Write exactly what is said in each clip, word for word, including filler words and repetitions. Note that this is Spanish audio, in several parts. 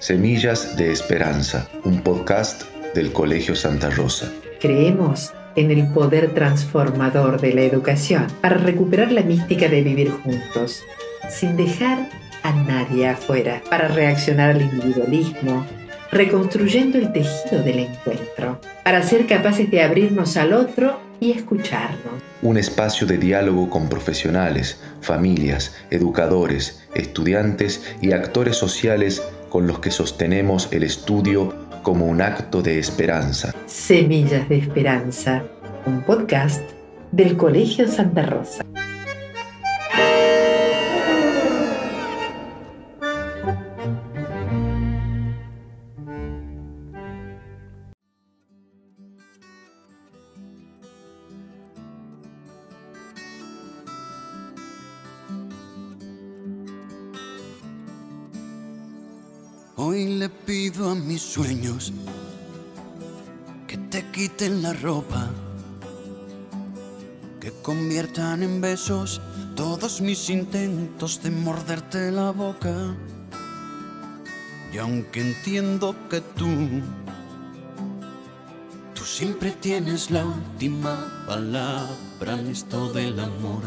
Semillas de Esperanza, un podcast del Colegio Santa Rosa. Creemos en el poder transformador de la educación para recuperar la mística de vivir juntos, sin dejar a nadie afuera, para reaccionar al individualismo, reconstruyendo el tejido del encuentro, para ser capaces de abrirnos al otro y escucharnos. Un espacio de diálogo con profesionales, familias, educadores, estudiantes y actores sociales con los que sostenemos el estudio como un acto de esperanza. Semillas de Esperanza, un podcast del Colegio Santa Rosa. Hoy le pido a mis sueños que te quiten la ropa, que conviertan en besos todos mis intentos de morderte la boca. Y aunque entiendo que tú, tú siempre tienes la última palabra en esto del amor.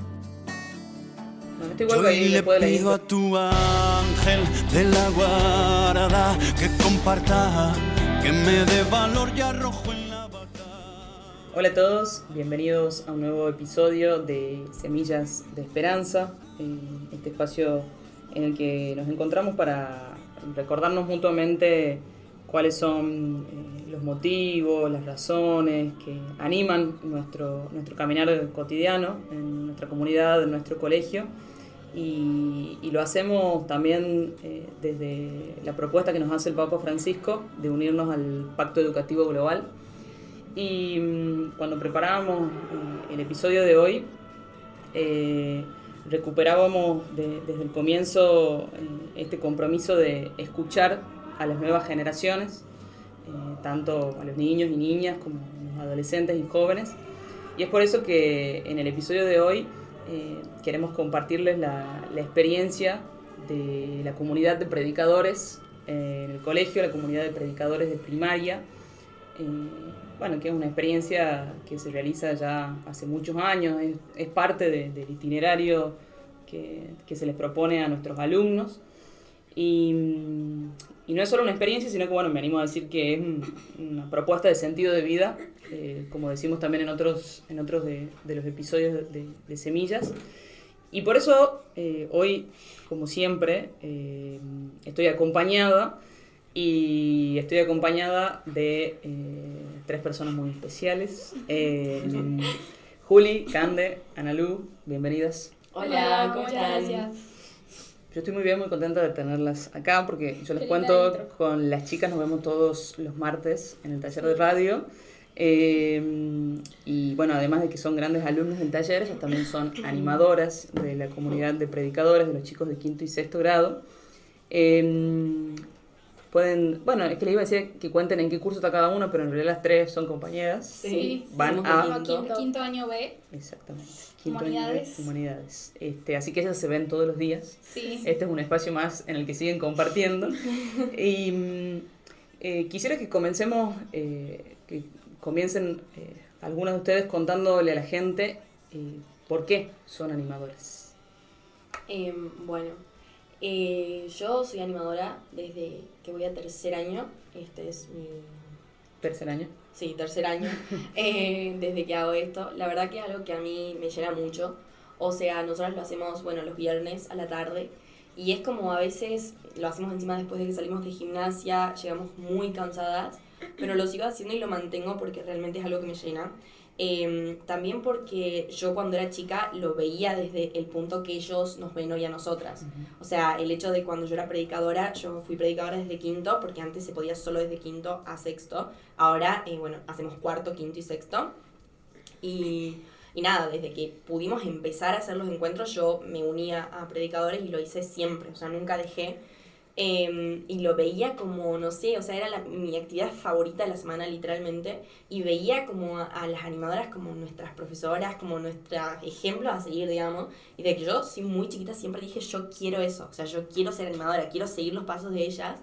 Yo le pido a tu ángel de la guarda que comparta, que me dé valor y arrojo en la batalla. Hola a todos, bienvenidos a un nuevo episodio de Semillas de Esperanza, este espacio en el que nos encontramos para recordarnos mutuamente cuáles son los motivos, las razones que animan nuestro, nuestro caminar cotidiano en nuestra comunidad, en nuestro colegio. Y, y lo hacemos también eh, desde la propuesta que nos hace el Papa Francisco de unirnos al Pacto Educativo Global. Y mmm, cuando preparábamos eh, el episodio de hoy, eh, recuperábamos de, desde el comienzo eh, este compromiso de escuchar a las nuevas generaciones, eh, tanto a los niños y niñas como a los adolescentes y jóvenes. Y es por eso que en el episodio de hoy Eh, queremos compartirles la, la experiencia de la comunidad de predicadores eh, en el colegio, la comunidad de predicadores de primaria, eh, bueno, que es una experiencia que se realiza ya hace muchos años, es, es parte de, del itinerario que, que se les propone a nuestros alumnos. Y, y no es solo una experiencia, sino que bueno, me animo a decir que es un, una propuesta de sentido de vida, eh, como decimos también en otros, en otros de, de los episodios de, de Semillas. Y por eso eh, hoy, como siempre, eh, estoy acompañada y estoy acompañada de eh, tres personas muy especiales. Eh, Juli, Cande, Analu, bienvenidas. Hola, ¿cómo están? Gracias. Yo estoy muy bien, muy contenta de tenerlas acá porque yo les cuento, con las chicas nos vemos todos los martes en el taller de radio. Eh, y bueno, además de que son grandes alumnos del taller, ellas también son animadoras de la comunidad de predicadores de los chicos de quinto y sexto grado. Eh, pueden, bueno, es que les iba a decir que cuenten en qué curso está cada uno, pero en realidad las tres son compañeras. Sí, van a quinto, quinto año B. Exactamente. Quinto Humanidades. año de Humanidades. Este, así que ellas se ven todos los días. Sí. Este es un espacio más en el que siguen compartiendo. Y eh, quisiera que comencemos, eh, que comiencen eh, algunos de ustedes contándole a la gente eh, por qué son animadores. Eh, bueno, eh, yo soy animadora desde que voy a tercer año. Este es mi... ¿Tercer año? Sí, tercer año, eh, desde que hago esto. La verdad que es algo que a mí me llena mucho. O sea, nosotros lo hacemos, bueno, los viernes a la tarde. Y es como a veces lo hacemos encima después de que salimos de gimnasia, llegamos muy cansadas. Pero lo sigo haciendo y lo mantengo porque realmente es algo que me llena. Eh, también porque yo cuando era chica lo veía desde el punto que ellos nos ven hoy a nosotras. Uh-huh. O sea, el hecho de cuando yo era predicadora, yo fui predicadora desde quinto, porque antes se podía solo desde quinto a sexto. Ahora, eh, bueno, hacemos cuarto, quinto y sexto. Y, y nada, desde que pudimos empezar a hacer los encuentros, yo me unía a predicadores y lo hice siempre. O sea, nunca dejé. Eh, y lo veía como, no sé, o sea, era la, mi actividad favorita de la semana literalmente, y veía como a, a las animadoras como nuestras profesoras, como nuestros ejemplos a seguir, digamos, y de que yo, sí, muy chiquita, siempre dije, yo quiero eso, o sea, yo quiero ser animadora, quiero seguir los pasos de ellas,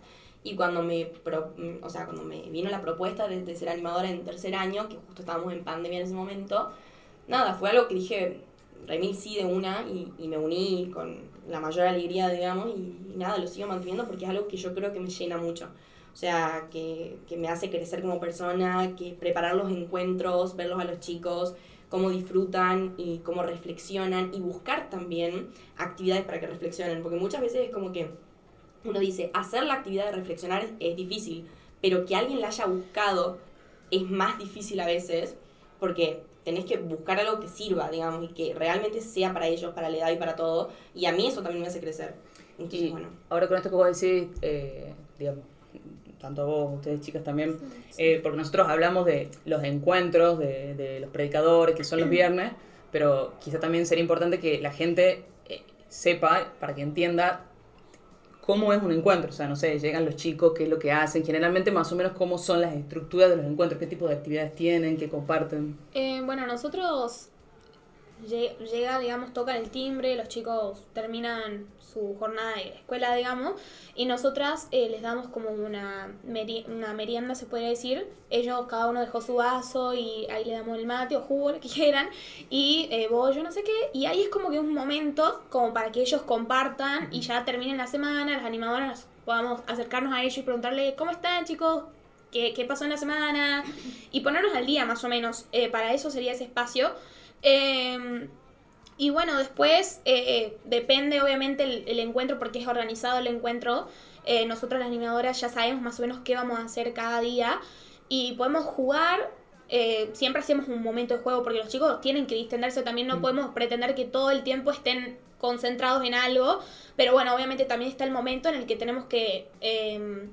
Y cuando me, pro, o sea, cuando me vino la propuesta de, de ser animadora en tercer año, que justo estábamos en pandemia en ese momento, nada, fue algo que dije, remil sí de una, y, y me uní con la mayor alegría, digamos, y, y nada, lo sigo manteniendo porque es algo que yo creo que me llena mucho. O sea, que, que me hace crecer como persona, que preparar los encuentros, verlos a los chicos, cómo disfrutan y cómo reflexionan, y buscar también actividades para que reflexionen, porque muchas veces es como que uno dice, hacer la actividad de reflexionar es, es difícil, pero que alguien la haya buscado es más difícil a veces, porque tenés que buscar algo que sirva, digamos, y que realmente sea para ellos, para la edad y para todo, y a mí eso también me hace crecer. Entonces, y bueno. Ahora con esto que vos decís, eh, digamos, tanto a vos, ustedes chicas también, eh, porque nosotros hablamos de los encuentros, de, de los predicadores, que son los viernes, pero quizá también sería importante que la gente eh, sepa, para que entienda cómo es un encuentro. O sea, no sé, llegan los chicos, qué es lo que hacen, generalmente más o menos cómo son las estructuras de los encuentros, qué tipo de actividades tienen, qué comparten. Eh, bueno, nosotros llega, digamos, tocan el timbre, los chicos terminan su jornada de escuela, digamos, y nosotras eh, les damos como una, meri- una merienda, se podría decir. Ellos, cada uno dejó su vaso y ahí le damos el mate o jugo, lo que quieran, y eh, bollo, no sé qué, y ahí es como que un momento como para que ellos compartan y ya terminen la semana, las animadoras podamos acercarnos a ellos y preguntarle, ¿cómo están, chicos? ¿Qué, qué pasó en la semana? Y ponernos al día, más o menos. Eh, para eso sería ese espacio. Eh, y bueno, después eh, depende obviamente el, el encuentro, porque es organizado el encuentro. Eh, nosotros las animadoras ya sabemos más o menos qué vamos a hacer cada día y podemos jugar. Eh, siempre hacemos un momento de juego porque los chicos tienen que distenderse también, no mm. podemos pretender que todo el tiempo estén concentrados en algo, pero bueno, obviamente también está el momento en el que tenemos que eh,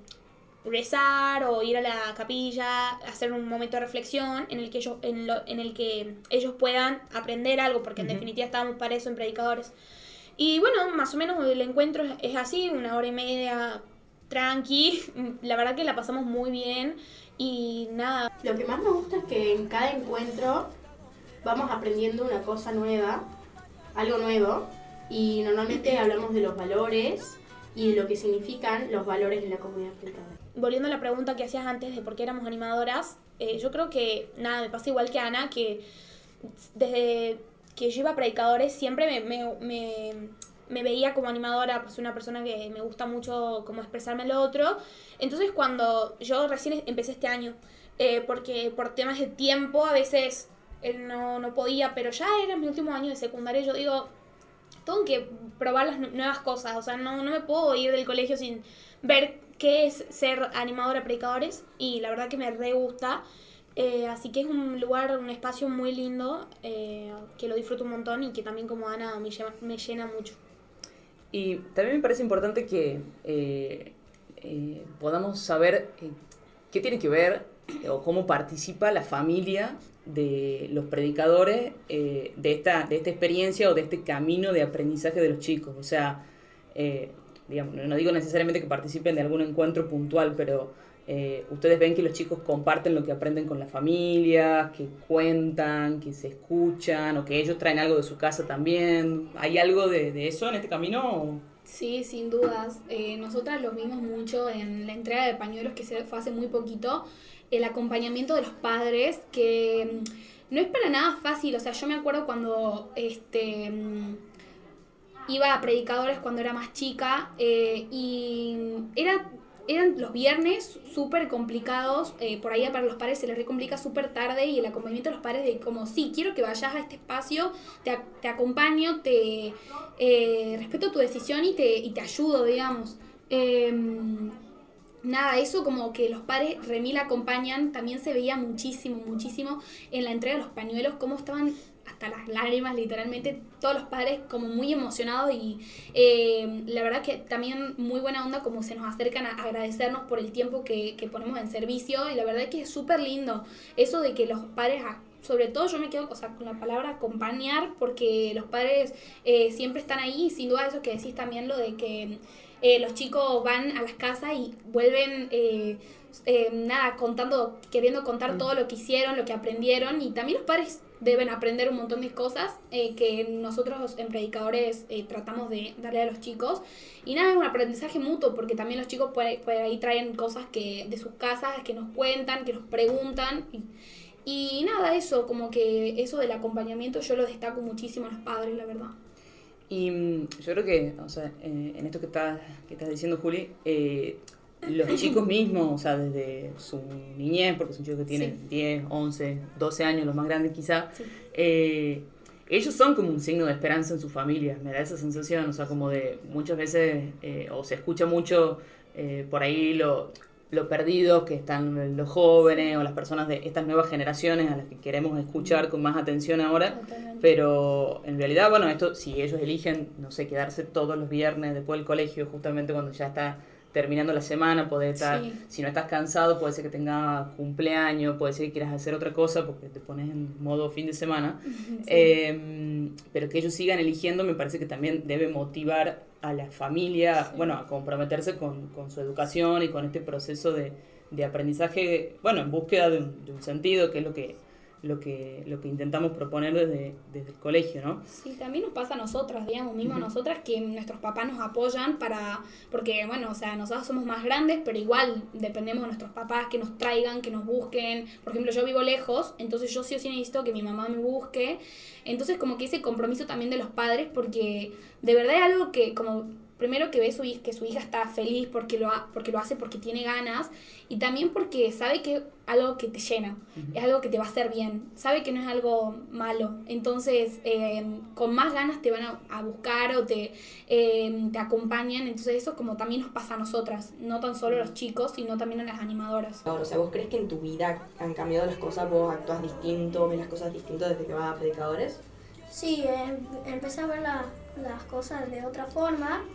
rezar o ir a la capilla, hacer un momento de reflexión en el que ellos, en lo, en el que ellos puedan aprender algo, porque en uh-huh. definitiva estamos para eso en Predicadores. Y bueno, más o menos el encuentro es así, una hora y media tranqui, la verdad que la pasamos muy bien y nada. Lo que más me gusta es que en cada encuentro vamos aprendiendo una cosa nueva, algo nuevo, y normalmente hablamos de los valores y de lo que significan los valores en la comunidad predicadora. Volviendo a la pregunta que hacías antes de por qué éramos animadoras, eh, yo creo que, nada, me pasa igual que a Ana, que desde que yo iba a Predicadores siempre me, me, me, me veía como animadora, pues una persona que me gusta mucho como expresarme lo otro. Entonces cuando yo recién empecé este año, eh, porque por temas de tiempo a veces eh, no, no podía, pero ya era mi último año de secundaria, yo digo, tengo que probar las nuevas cosas, o sea, no, no me puedo ir del colegio sin ver qué es ser animadora de Predicadores, y la verdad que me re gusta, eh, así que es un lugar, un espacio muy lindo, eh, que lo disfruto un montón y que también como Ana me llena, me llena mucho. Y también me parece importante que eh, eh, podamos saber eh, qué tiene que ver eh, o cómo participa la familia de los predicadores eh, de, esta, de esta experiencia o de este camino de aprendizaje de los chicos. O sea, eh, digamos, no digo necesariamente que participen de algún encuentro puntual, pero eh, ustedes ven que los chicos comparten lo que aprenden con la familia, que cuentan, que se escuchan, o que ellos traen algo de su casa también. ¿Hay algo de, de eso en este camino? Sí, sin dudas. Eh, nosotras lo vimos mucho en la entrega de pañuelos que se fue hace muy poquito, el acompañamiento de los padres, que no es para nada fácil. O sea, yo me acuerdo cuando este iba a Predicadores cuando era más chica, eh, y era, eran los viernes súper complicados, eh, por ahí para los padres se les recomplica súper tarde, y el acompañamiento de los padres de como, sí, quiero que vayas a este espacio, te, te acompaño, te eh, respeto tu decisión y te, y te ayudo, digamos. Eh, Nada, eso como que los padres remil acompañan, también se veía muchísimo, muchísimo en la entrega de los pañuelos, cómo estaban hasta las lágrimas, literalmente, todos los padres como muy emocionados, y eh, la verdad que también muy buena onda como se nos acercan a agradecernos por el tiempo que, que ponemos en servicio, y la verdad que es súper lindo eso de que los padres, sobre todo yo me quedo, o sea, con la palabra acompañar, porque los padres eh, siempre están ahí, y sin duda eso que decís también, lo de que Eh, los chicos van a las casas y vuelven, eh, eh, nada, contando, queriendo contar todo lo que hicieron, lo que aprendieron, y también los padres deben aprender un montón de cosas eh, que nosotros en Predicadores eh, tratamos de darle a los chicos. Y nada, es un aprendizaje mutuo, porque también los chicos por ahí, por ahí traen cosas que de sus casas, que nos cuentan, que nos preguntan. Y, y nada, eso, como que eso del acompañamiento yo lo destaco muchísimo a los padres, la verdad. Y yo creo que, o sea, en, en esto que estás, que estás diciendo, Juli, eh, los chicos mismos, o sea, desde su niñez, porque son chicos que tienen sí. diez, once, doce años, los más grandes quizá, sí. eh, ellos son como un signo de esperanza en sus familias, me da esa sensación, o sea, como de muchas veces, eh, o se escucha mucho eh, por ahí lo, lo perdidos que están los jóvenes o las personas de estas nuevas generaciones a las que queremos escuchar con más atención ahora. Totalmente. Pero en realidad, bueno, esto si ellos eligen, no sé, quedarse todos los viernes después del colegio, justamente cuando ya está terminando la semana, poder estar, sí. si no estás cansado, puede ser que tengas cumpleaños, puede ser que quieras hacer otra cosa porque te pones en modo fin de semana, sí. eh, pero que ellos sigan eligiendo me parece que también debe motivar a la familia, sí. bueno, a comprometerse con, con su educación y con este proceso de, de aprendizaje, bueno, en búsqueda de un, de un sentido, que es lo que lo que lo que intentamos proponer desde, desde el colegio, ¿no? Sí, también nos pasa a nosotras, digamos, mismo a nosotras, que nuestros papás nos apoyan para, porque, bueno, o sea, nosotros somos más grandes, pero igual dependemos de nuestros papás, que nos traigan, que nos busquen. Por ejemplo, yo vivo lejos, entonces yo sí o sí necesito que mi mamá me busque. Entonces, como que ese compromiso también de los padres, porque de verdad es algo que, como, primero que ve su hija, que su hija está feliz porque lo, ha, porque lo hace porque tiene ganas, y también porque sabe que es algo que te llena, uh-huh. es algo que te va a hacer bien, sabe que no es algo malo, entonces eh, con más ganas te van a, a buscar o te, eh, te acompañan, entonces eso como también nos pasa a nosotras, no tan solo a los chicos, sino también a las animadoras. Ahora, o sea, ¿vos crees que en tu vida han cambiado las cosas, vos actúas distinto, ves las cosas distintas desde que vas a Predicadores? Sí, eh, empecé a ver la, las cosas de otra forma.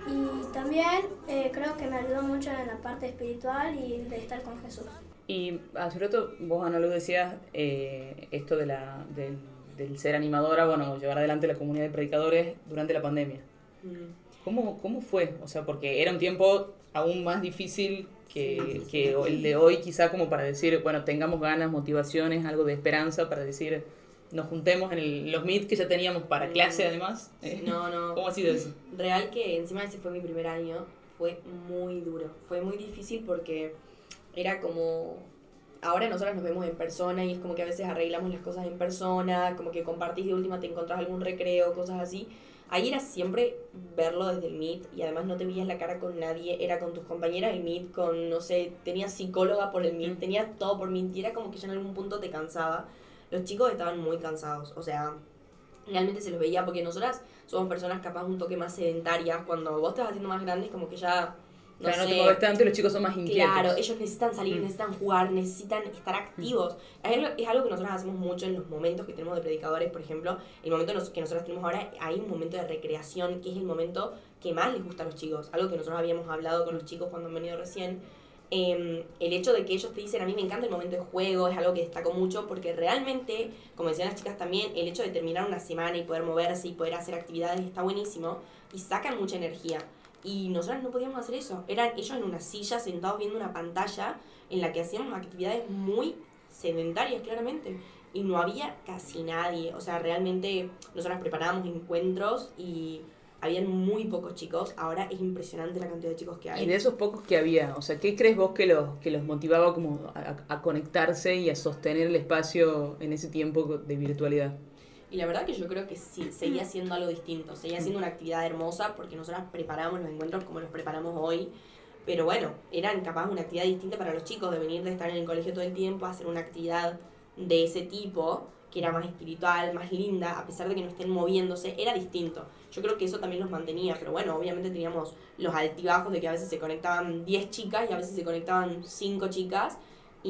Y también eh, creo que me ayudó mucho en la parte espiritual y de estar con Jesús. Y hace rato vos, Ana, lo decías, eh, esto de la, de, del ser animadora, bueno, llevar adelante la comunidad de predicadores durante la pandemia. Mm. ¿Cómo, ¿Cómo fue? O sea, porque era un tiempo aún más difícil que, que el de hoy, quizá como para decir, bueno, tengamos ganas, motivaciones, algo de esperanza para decir... Nos juntemos en el, los meet que ya teníamos para clase, además. No, no. ¿Cómo ha sido eso? Real que encima ese fue mi primer año, fue muy duro. Fue muy difícil porque era como... Ahora nosotros nos vemos en persona y es como que a veces arreglamos las cosas en persona, como que compartís de última, te encontrás algún recreo, cosas así. Ahí era siempre verlo desde el meet y además no te veías la cara con nadie, era con tus compañeras el meet, con, no sé, tenías psicóloga por el meet, tenías todo por meet y era como que ya en algún punto te cansaba. Los chicos estaban muy cansados, o sea, realmente se los veía porque nosotras somos personas capaz un toque más sedentarias, cuando vos te vas haciendo más grandes como que ya, no claro, sé. no te mueves tanto y los chicos son más inquietos. Claro, ellos necesitan salir, mm. necesitan jugar, necesitan estar activos. Mm. Es, es algo que nosotros hacemos mucho en los momentos que tenemos de predicadores, por ejemplo, el momento que nosotros tenemos ahora, hay un momento de recreación que es el momento que más les gusta a los chicos, algo que nosotros habíamos hablado con los chicos cuando han venido recién. Eh, el hecho de que ellos te dicen, a mí me encanta el momento de juego, es algo que destaco mucho porque realmente, como decían las chicas también, el hecho de terminar una semana y poder moverse y poder hacer actividades está buenísimo y sacan mucha energía. Y nosotros no podíamos hacer eso, eran ellos en una silla sentados viendo una pantalla en la que hacíamos actividades muy sedentarias claramente y no había casi nadie, o sea, realmente nosotros preparábamos encuentros y habían muy pocos chicos, ahora es impresionante la cantidad de chicos que hay. Y de esos pocos que había, o sea, ¿qué crees vos que los, que los motivaba como a, a conectarse y a sostener el espacio en ese tiempo de virtualidad? Y la verdad que yo creo que sí, seguía siendo algo distinto, seguía siendo una actividad hermosa porque nosotros preparamos los encuentros como los preparamos hoy, pero bueno, eran capaz una actividad distinta para los chicos, de venir de estar en el colegio todo el tiempo a hacer una actividad de ese tipo, que era más espiritual, más linda, a pesar de que no estén moviéndose, era distinto. Yo creo que eso también los mantenía, pero bueno, obviamente teníamos los altibajos de que a veces se conectaban diez chicas y a veces se conectaban cinco chicas,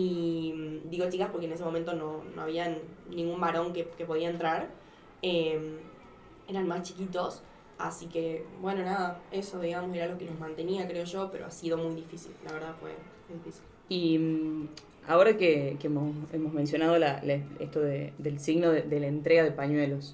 y digo chicas porque en ese momento no, no había ningún varón que, que podía entrar, eh, eran más chiquitos, así que bueno, nada, eso digamos era lo que los mantenía, creo yo, pero ha sido muy difícil, la verdad fue muy difícil. Y ahora que, que hemos, hemos mencionado la, la, esto de, del signo de, de la entrega de pañuelos,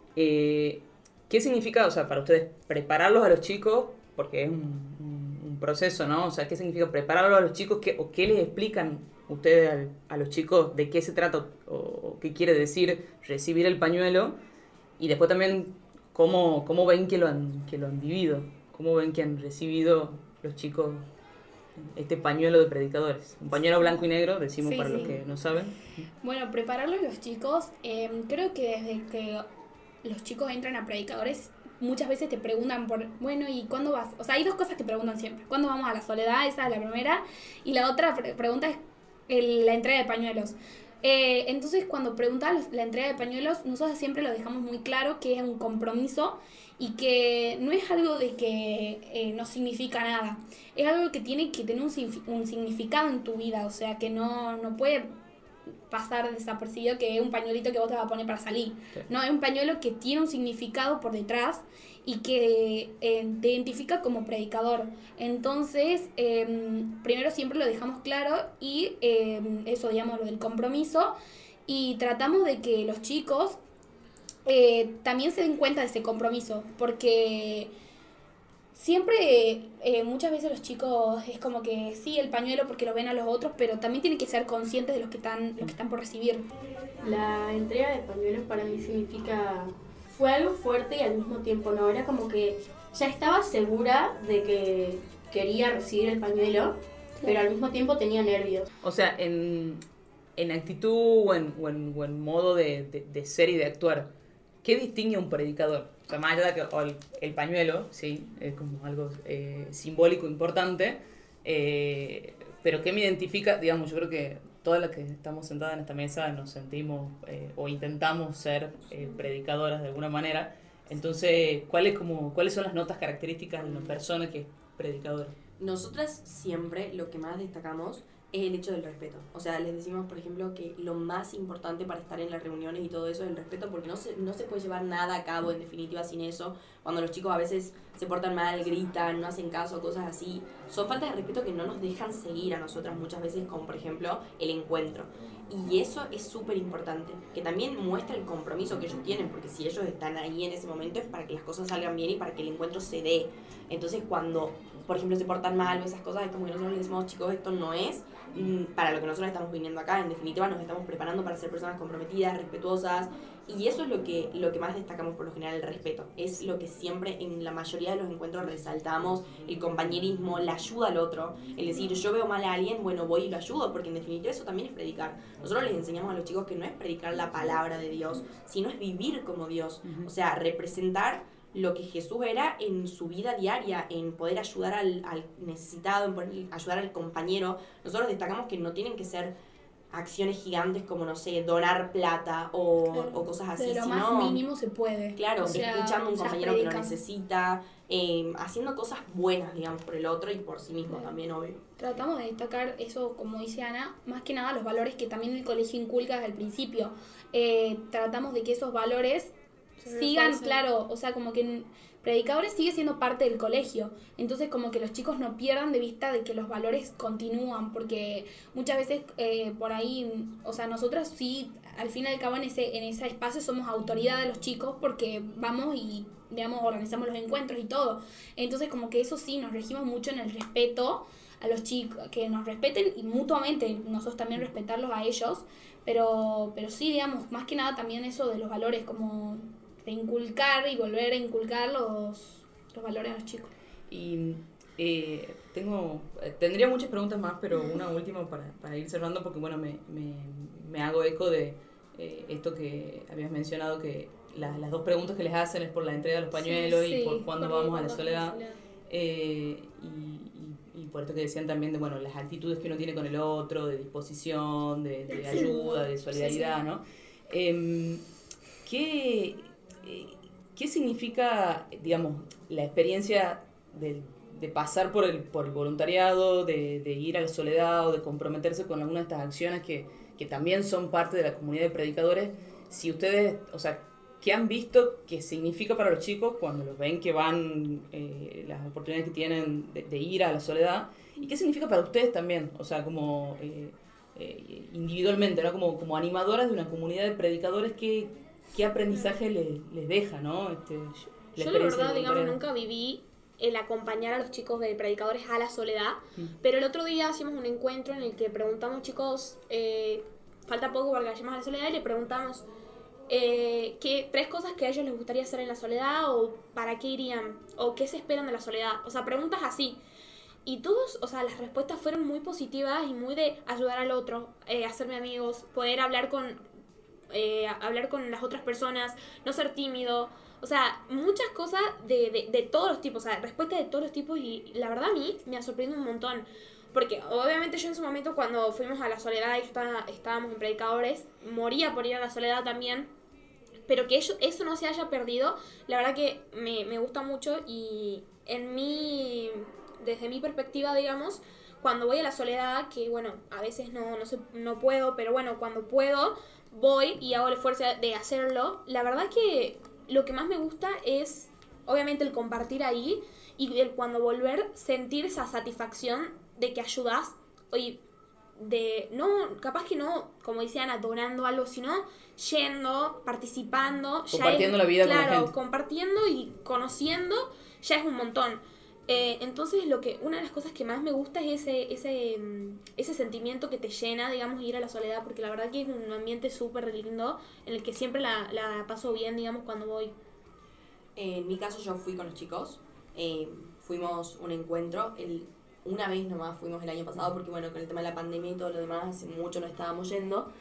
eh, ¿qué significa, o sea, para ustedes prepararlos a los chicos? Porque es un, un, un proceso, ¿no? O sea, ¿qué significa prepararlos a los chicos? ¿Qué, o qué les explican ustedes al, a los chicos de qué se trata o, o qué quiere decir recibir el pañuelo, y después también cómo, cómo ven que lo, han, que lo han vivido, cómo ven que han recibido los chicos este pañuelo de predicadores. Un pañuelo blanco y negro, decimos, sí, para sí. los que no saben. Bueno, prepararlos los chicos, eh, creo que desde que los chicos entran a predicadores, muchas veces te preguntan por, bueno, ¿y cuándo vas? O sea, hay dos cosas que preguntan siempre. ¿Cuándo vamos a la soledad? Esa es la primera. Y la otra pre- pregunta es el, la entrega de pañuelos. Eh, entonces, cuando preguntan los, la entrega de pañuelos, nosotros siempre lo dejamos muy claro que es un compromiso y que no es algo de que eh, no significa nada. Es algo que tiene que tener un, un significado en tu vida. O sea, que no, no puede pasar desapercibido que es un pañuelito que vos te vas a poner para salir. Sí. No, es un pañuelo que tiene un significado por detrás y que eh, te identifica como predicador. Entonces, eh, primero siempre lo dejamos claro y eh, eso, digamos, lo del compromiso, y tratamos de que los chicos eh, también se den cuenta de ese compromiso, porque siempre, eh, muchas veces los chicos es como que sí, el pañuelo porque lo ven a los otros, pero también tienen que ser conscientes de los que están, los que están por recibir. La entrega de pañuelos para mí significa, fue algo fuerte y al mismo tiempo no, era como que ya estaba segura de que quería recibir el pañuelo, sí, pero al mismo tiempo tenía nervios. O sea, en, en actitud o en, o en, o en modo de, de, de ser y de actuar, ¿qué distingue a un predicador? O sea, más allá de que el, el pañuelo, sí, es como algo eh, simbólico importante, eh, pero ¿qué me identifica? Digamos, yo creo que todas las que estamos sentadas en esta mesa nos sentimos eh, o intentamos ser eh, predicadoras de alguna manera. Entonces, ¿cuáles como cuáles son las notas características de una persona que es predicadora? Nosotras siempre lo que más destacamos es el hecho del respeto. O sea, les decimos, por ejemplo, que lo más importante para estar en las reuniones y todo eso es el respeto, porque no se, no se puede llevar nada a cabo, en definitiva, sin eso. Cuando los chicos a veces se portan mal, gritan, no hacen caso, cosas así, son faltas de respeto que no nos dejan seguir a nosotras muchas veces, como por ejemplo el encuentro. Y eso es súper importante, que también muestra el compromiso que ellos tienen, porque si ellos están ahí en ese momento es para que las cosas salgan bien y para que el encuentro se dé. Entonces, cuando, por ejemplo, se portan mal o esas cosas, es como que nosotros les decimos, chicos, esto no es para lo que nosotros estamos viniendo acá. En definitiva, nos estamos preparando para ser personas comprometidas, respetuosas, y eso es lo que, lo que más destacamos por lo general, el respeto. Es lo que siempre en la mayoría de los encuentros resaltamos, el compañerismo, la ayuda al otro, el decir, yo veo mal a alguien, bueno, voy y lo ayudo, porque en definitiva eso también es predicar. Nosotros les enseñamos a los chicos que no es predicar la palabra de Dios, sino es vivir como Dios, uh-huh. O sea, representar lo que Jesús era en su vida diaria, en poder ayudar al, al necesitado, en poder ayudar al compañero. Nosotros destacamos que no tienen que ser acciones gigantes como, no sé, donar plata o, claro, o cosas así. De lo sino, más mínimo se puede. Claro, o sea, escuchando a un compañero que lo necesita, eh, haciendo cosas buenas, digamos, por el otro y por sí mismo, claro, también, obvio. Tratamos de destacar eso, como dice Ana, más que nada los valores que también el colegio inculca desde el principio. Eh, tratamos de que esos valores sigan, claro, o sea, como que predicadores sigue siendo parte del colegio, entonces como que los chicos no pierdan de vista de que los valores continúan, porque muchas veces eh, por ahí, o sea, nosotras sí, al fin y al cabo en ese, en ese espacio somos autoridad de los chicos porque vamos y, digamos, organizamos los encuentros y todo, entonces como que eso sí, nos regimos mucho en el respeto a los chicos, que nos respeten y mutuamente nosotros también respetarlos a ellos, pero, pero sí, digamos, más que nada también eso de los valores, como de inculcar y volver a inculcar los, los valores a los chicos. Y eh, tengo tendría muchas preguntas más, pero una última para, para ir cerrando, porque bueno, me, me, me hago eco de eh, esto que habías mencionado, que la, las dos preguntas que les hacen es por la entrega de los pañuelos, sí, y sí, por cuándo por vamos a la soledad, soledad. Eh, y, y, y por esto que decían también de, bueno, las actitudes que uno tiene con el otro, de disposición, de, de ayuda, de solidaridad, sí, sí. ¿no? Eh, ¿qué ¿Qué significa, digamos, la experiencia de, de pasar por el, por el voluntariado, de, de ir a la soledad o de comprometerse con alguna de estas acciones que, que también son parte de la comunidad de predicadores? Si ustedes, o sea, ¿qué han visto que significa para los chicos cuando los ven que van, eh, las oportunidades que tienen de, de ir a la soledad? ¿Y qué significa para ustedes también? O sea, como eh, eh, individualmente, ¿no? Como, como animadoras de una comunidad de predicadores, que ¿qué aprendizaje les, les deja, no? Este, Yo la verdad, digamos, nunca viví el acompañar a los chicos de predicadores a la soledad, mm. pero el otro día hicimos un encuentro en el que preguntamos, chicos, eh, falta poco para que vayamos a la soledad, y le preguntamos eh, qué, tres cosas que a ellos les gustaría hacer en la soledad, o para qué irían, o qué se esperan de la soledad, o sea, preguntas así. Y todos, o sea, las respuestas fueron muy positivas y muy de ayudar al otro, eh, hacerme amigos, poder hablar con, eh, hablar con las otras personas, no ser tímido. O sea, muchas cosas de, de, de todos los tipos, o sea, respuestas de todos los tipos, y la verdad a mí me ha sorprendido un montón. Porque obviamente yo en su momento, cuando fuimos a la soledad y estaba, estábamos en predicadores, moría por ir a la soledad también. Pero que eso, eso no se haya perdido, la verdad que me, me gusta mucho. Y en mi, desde mi perspectiva, digamos, cuando voy a la soledad, que bueno, a veces no, no, sé, no puedo, pero bueno, cuando puedo, voy y hago el esfuerzo de hacerlo. La verdad que lo que más me gusta es, obviamente, el compartir ahí, y el cuando volver, sentir esa satisfacción de que ayudas, oye, de, no, capaz que no, como dice Ana, donando algo, sino yendo, participando. Compartiendo ya es, la vida claro, con la gente. Compartiendo y conociendo, ya es un montón. Eh, entonces, lo que una de las cosas que más me gusta es ese, ese, ese sentimiento que te llena, digamos, ir a la soledad, porque la verdad que es un ambiente súper lindo, en el que siempre la, la paso bien, digamos, cuando voy. En mi caso, yo fui con los chicos, eh, fuimos un encuentro, el, una vez nomás fuimos el año pasado, porque bueno, con el tema de la pandemia y todo lo demás, hace mucho no estábamos yendo.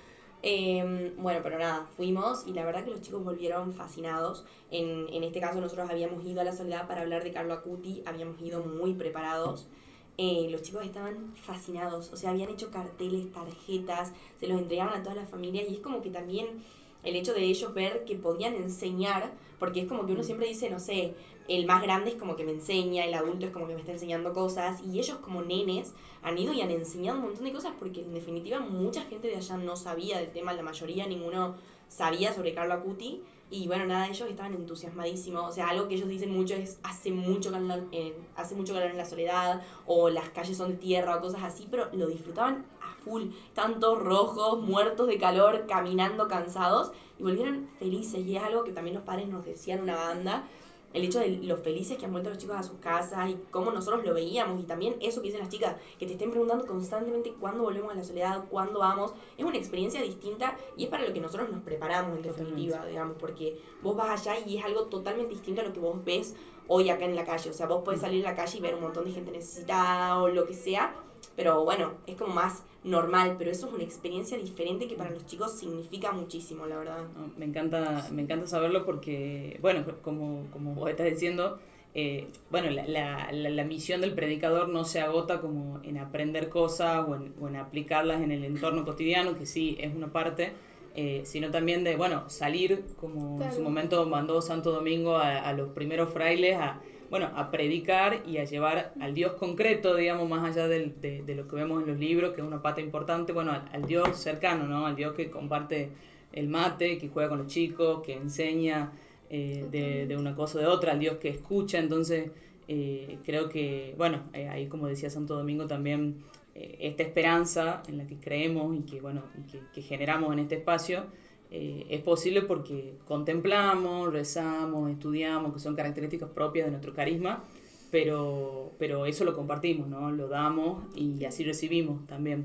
Eh, bueno, pero nada, fuimos, y la verdad que los chicos volvieron fascinados. En, en este caso nosotros habíamos ido a la soledad para hablar de Carlo Acuti, habíamos ido muy preparados. Eh, los chicos estaban fascinados, o sea, habían hecho carteles, tarjetas, se los entregaban a todas las familias, y es como que también el hecho de ellos ver que podían enseñar, porque es como que uno siempre dice, no sé, el más grande es como que me enseña, el adulto es como que me está enseñando cosas, y ellos como nenes han ido y han enseñado un montón de cosas, porque en definitiva mucha gente de allá no sabía del tema, la mayoría, ninguno sabía sobre Carlo Acuti, y bueno, nada, ellos estaban entusiasmadísimos. O sea, algo que ellos dicen mucho es, hace mucho calor, eh, hace mucho calor en la soledad, o las calles son de tierra, o cosas así, pero lo disfrutaban a full. Estaban todos rojos, muertos de calor, caminando cansados, y volvieron felices, y es algo que también los padres nos decían, una banda, el hecho de los felices que han vuelto los chicos a sus casas y cómo nosotros lo veíamos, y también eso que dicen las chicas, que te estén preguntando constantemente cuándo volvemos a la soledad, cuándo vamos. Es una experiencia distinta, y es para lo que nosotros nos preparamos en definitiva, digamos, porque vos vas allá y es algo totalmente distinto a lo que vos ves hoy acá en la calle. O sea, vos podés salir a la calle y ver un montón de gente necesitada o lo que sea, pero bueno, es como más normal, pero eso es una experiencia diferente que para los chicos significa muchísimo, la verdad. No, me encanta, me encanta saberlo porque, bueno, como, como vos estás diciendo, eh, bueno, la, la, la, la misión del predicador no se agota como en aprender cosas o en, o en aplicarlas en el entorno cotidiano, que sí es una parte, eh, sino también de, bueno, salir, como claro. En su momento mandó Santo Domingo a, a los primeros frailes a, bueno, a predicar y a llevar al Dios concreto, digamos, más allá del, de, de lo que vemos en los libros, que es una pata importante, bueno, al, al Dios cercano, ¿no? Al Dios que comparte el mate, que juega con los chicos, que enseña eh, de, de una cosa o de otra, al Dios que escucha. Entonces, eh, creo que, bueno, eh, ahí como decía Santo Domingo también, eh, esta esperanza en la que creemos y que, bueno, y que, que generamos en este espacio, Eh, es posible porque contemplamos, rezamos, estudiamos, que son características propias de nuestro carisma, pero, pero eso lo compartimos, ¿no? Lo damos y así recibimos también.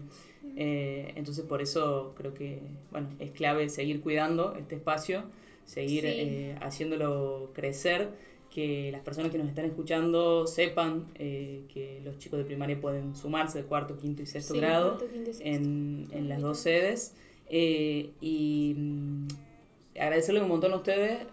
Eh, entonces por eso creo que, bueno, es clave seguir cuidando este espacio, seguir sí. eh, haciéndolo crecer, que las personas que nos están escuchando sepan eh, que los chicos de primaria pueden sumarse de cuarto, quinto y sexto sí, grado cuarto, quinto y sexto. En, en las dos sedes. Eh, y mm, agradecerles un montón a ustedes,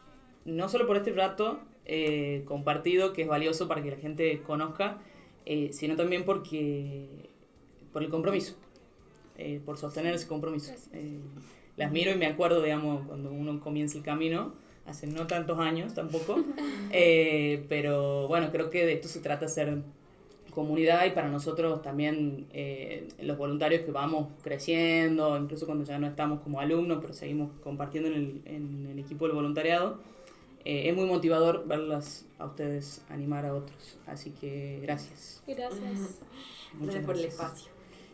no solo por este rato eh, compartido, que es valioso para que la gente conozca, eh, sino también porque por el compromiso, eh, por sostener ese compromiso. Eh, las miro y me acuerdo, digamos, cuando uno comienza el camino, hace no tantos años tampoco, eh, pero bueno, creo que de esto se trata de ser comunidad, y para nosotros también eh, los voluntarios que vamos creciendo, incluso cuando ya no estamos como alumnos, pero seguimos compartiendo en el, en el equipo del voluntariado, eh, es muy motivador verlas a ustedes animar a otros. Así que gracias. Gracias. Muchas gracias por el espacio.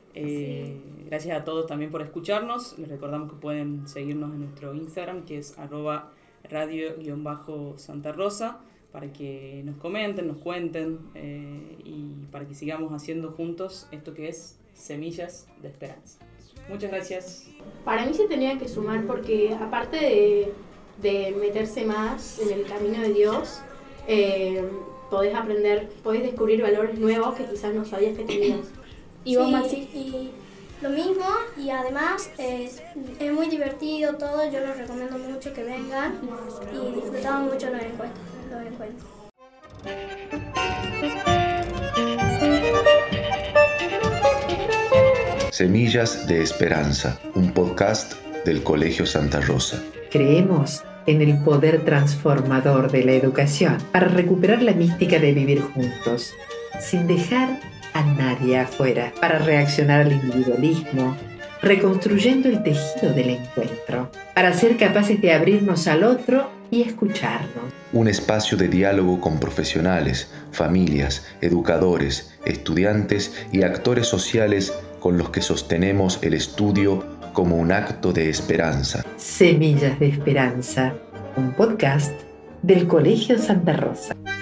Eh, sí. Gracias a todos también por escucharnos. Les recordamos que pueden seguirnos en nuestro Instagram, que es arroba radio-santa rosa. para que nos comenten, nos cuenten eh, y para que sigamos haciendo juntos esto que es Semillas de Esperanza. Muchas gracias. Para mí se tenía que sumar porque aparte de, de meterse más en el camino de Dios, eh, podés aprender, podés descubrir valores nuevos que quizás no sabías que tenías. ¿Y vos, Sí, Maxi? Y lo mismo, y además es, es muy divertido todo, yo los recomiendo mucho que vengan y disfrutamos mucho los encuentros. Los encuentros. Semillas de Esperanza, un podcast del Colegio Santa Rosa. Creemos en el poder transformador de la educación para recuperar la mística de vivir juntos, sin dejar a nadie afuera, para reaccionar al individualismo, reconstruyendo el tejido del encuentro, para ser capaces de abrirnos al otro y escucharnos. Un espacio de diálogo con profesionales, familias, educadores, estudiantes y actores sociales con los que sostenemos el estudio como un acto de esperanza. Semillas de Esperanza, un podcast del Colegio Santa Rosa.